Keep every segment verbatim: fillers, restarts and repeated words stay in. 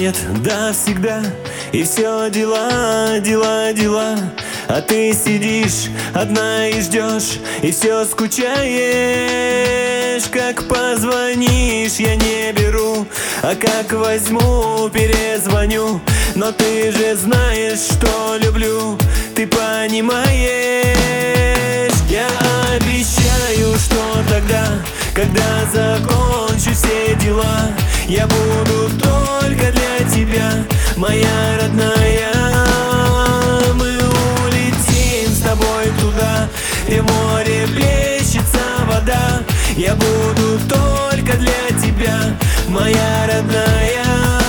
занят, да, всегда. И все дела, дела, дела. А ты сидишь одна и ждешь, и все скучаешь. Как позвонишь, я не беру, а как возьму, перезвоню. Но ты же знаешь, что люблю, ты понимаешь. Я обещаю, что тогда, когда закончу все дела, я буду только для тебя, моя родная. Мы улетим с тобой туда, где море плещется вода. Я буду только для тебя, моя родная.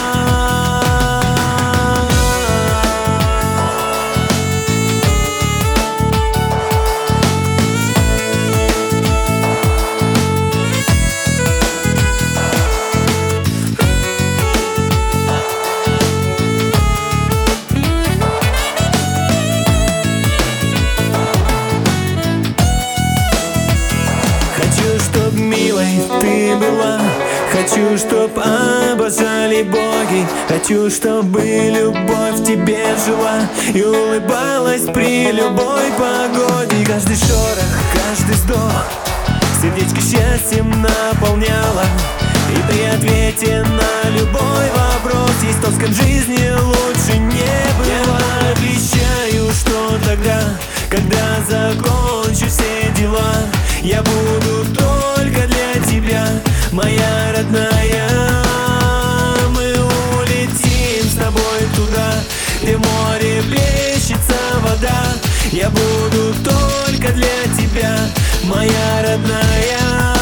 Ты была. Хочу, чтоб обожали боги. Хочу, чтобы любовь тебе жила и улыбалась при любой погоде. Каждый шорох, каждый вздох сердечко счастьем наполняло. И при ответе на любой вопрос есть то, с кем жизни лучше не было. Я обещаю, что тогда, когда закончу все дела, я буду только для тебя, моя родная. Мы улетим с тобой туда, где море плещется вода. Я буду только для тебя, моя родная.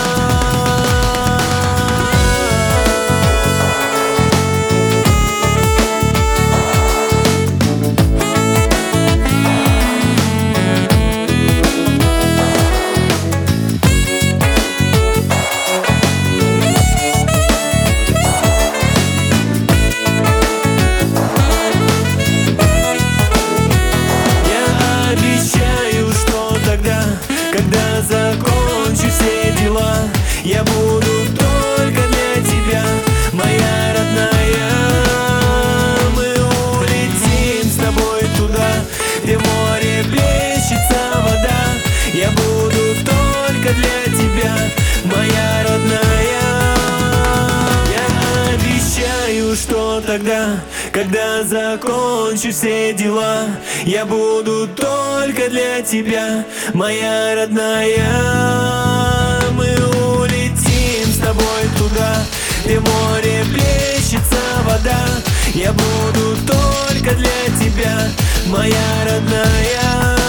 Когда закончу все дела, я буду только для тебя, моя родная. Мы улетим с тобой туда, где море плещется вода. Я буду только для тебя, моя родная. Я обещаю, что тогда, когда закончу все дела, я буду только для тебя, моя родная. Мы улетим с тобой туда, где море плещется вода. Я буду только для тебя, моя родная.